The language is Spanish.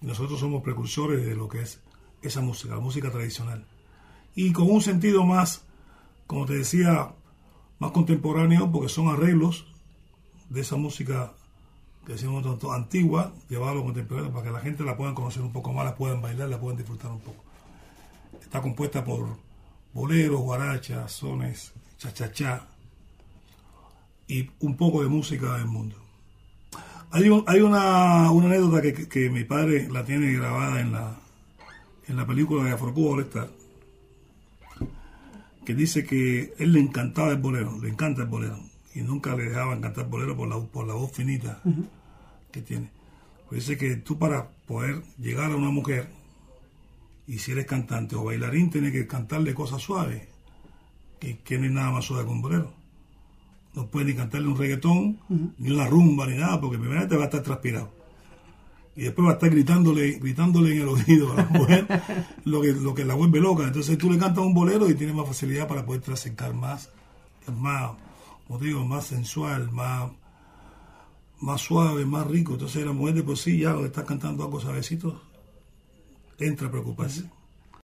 Y nosotros somos precursores de lo que es esa música, la música tradicional. Y con un sentido más, como te decía, más contemporáneo, porque son arreglos de esa música que decimos tanto antigua, llevada a lo contemporáneo, para que la gente la puedan conocer un poco más, la puedan bailar, la puedan disfrutar un poco. Está compuesta por boleros, guarachas, sones, cha-cha-cha y un poco de música del mundo. Hay una anécdota que mi padre la tiene grabada en la película de Afro-Cuba All Star, que dice que él le encantaba el bolero, le encanta el bolero, y nunca le dejaban cantar bolero por la voz finita que tiene. Pues dice que tú, para poder llegar a una mujer, y si eres cantante o bailarín, tienes que cantarle cosas suaves, que no hay nada más suave que un bolero. No puedes ni cantarle un reggaetón, ni una rumba, ni nada, porque primero te va a estar transpirado. Y después va a estar gritándole en el oído a la mujer lo que la vuelve loca. Entonces tú le cantas un bolero y tienes más facilidad para poder acercar más, como te digo, más sensual, más suave, más rico. Entonces la mujer de por sí, ya lo está cantando algo suavecito, entra a preocuparse.